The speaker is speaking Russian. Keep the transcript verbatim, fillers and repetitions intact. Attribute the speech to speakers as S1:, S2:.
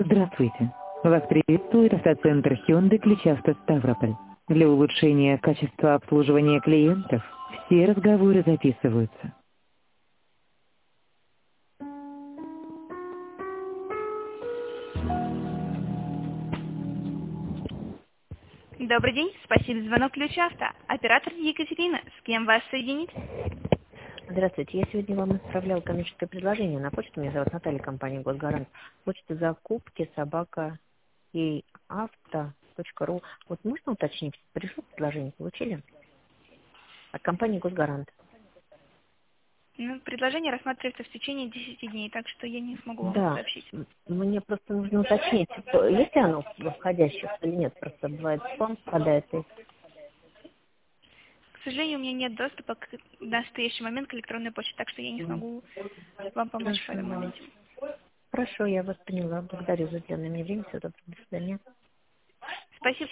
S1: Здравствуйте. Вас приветствует автоцентр Hyundai Ключавто Ставрополь. Для улучшения качества обслуживания клиентов все разговоры записываются.
S2: Добрый день, спасибо за звонок Ключавто. Оператор Екатерина, с кем вас соединить?
S3: Здравствуйте. Я сегодня вам отправляла коммерческое предложение на почту. Меня зовут Наталья, компания «Госгарант». Почта закупки собака и авто.ру. Вот можно уточнить? Пришло предложение, получили? От компании «Госгарант».
S2: Ну, предложение рассматривается в течение десяти дней, так что я не смогу вам
S3: Да.
S2: сообщить.
S3: М, Мне просто нужно уточнить, то- есть ли оно в входящих или нет. Просто бывает спам впадает. И...
S2: К сожалению, у меня нет доступа к, в настоящий момент к электронной почте, так что я не смогу вам помочь в этом
S3: Хорошо.
S2: моменте.
S3: Хорошо, я вас поняла. Благодарю за уделенное мне время. Всего доброго. До свидания.
S2: Спасибо.